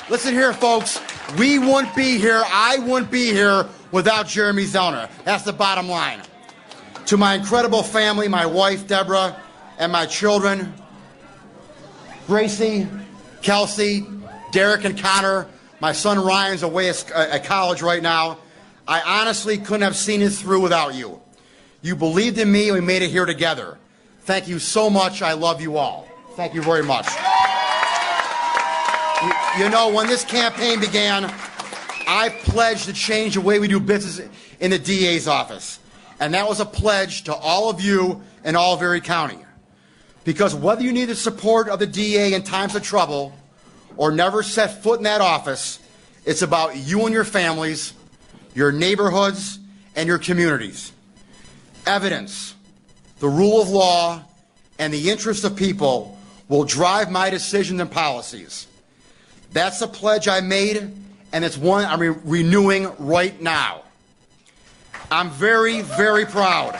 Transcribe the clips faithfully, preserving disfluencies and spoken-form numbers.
Listen here, folks. We wouldn't be here, I wouldn't be here without Jeremy Zellner. That's the bottom line. To my incredible family, my wife, Deborah, and my children, Gracie, Kelsey, Derek, and Connor. My son Ryan's away at college right now. I honestly couldn't have seen it through without you. You believed in me and we made it here together. Thank you so much. I love you all. Thank you very much. You, you know, when this campaign began, I pledged to change the way we do business in the D A's office. And that was a pledge to all of you in all of Erie County. Because whether you need the support of the D A in times of trouble or never set foot in that office, it's about you and your families, your neighborhoods, and your communities. Evidence, the rule of law, and the interest of people will drive my decisions and policies. That's a pledge I made, and it's one I'm re renewing right now. I'm very, very proud.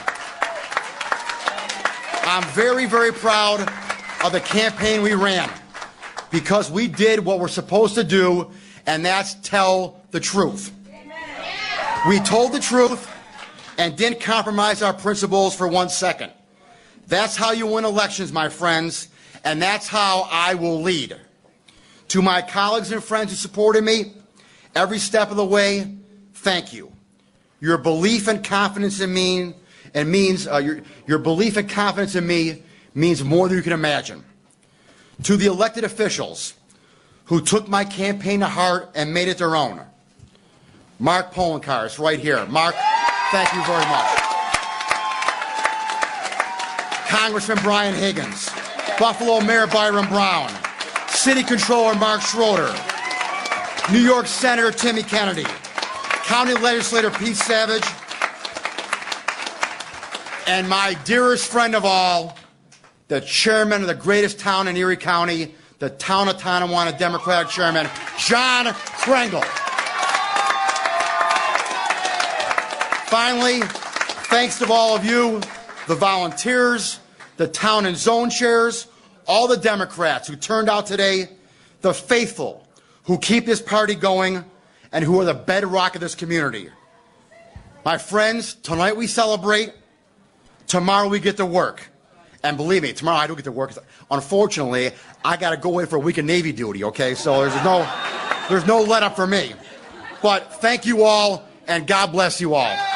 I'm very, very proud of the campaign we ran because we did what we're supposed to do, and that's tell the truth. We told the truth and didn't compromise our principles for one second. That's how you win elections, my friends, and that's how I will lead. To my colleagues and friends who supported me every step of the way, thank you. Your belief and confidence in me and means uh, your, your belief and confidence in me means more than you can imagine. To the elected officials who took my campaign to heart and made it their own. Mark Poloncarz is right here. Mark, thank you very much. Congressman Brian Higgins, Buffalo Mayor Byron Brown, City Controller Mark Schroeder, New York Senator Timmy Kennedy, County Legislator Pete Savage, and my dearest friend of all, the chairman of the greatest town in Erie County, the town of Tonawanda Democratic Chairman, John Kringle. Finally, thanks to all of you, the volunteers, the town and zone chairs, all the Democrats who turned out today, the faithful who keep this party going and who are the bedrock of this community. My friends, tonight we celebrate, tomorrow we get to work. And believe me, tomorrow I don't get to work. Unfortunately, I got to go away for a week of Navy duty, okay? So there's no, there's no let up for me. But thank you all, and God bless you all.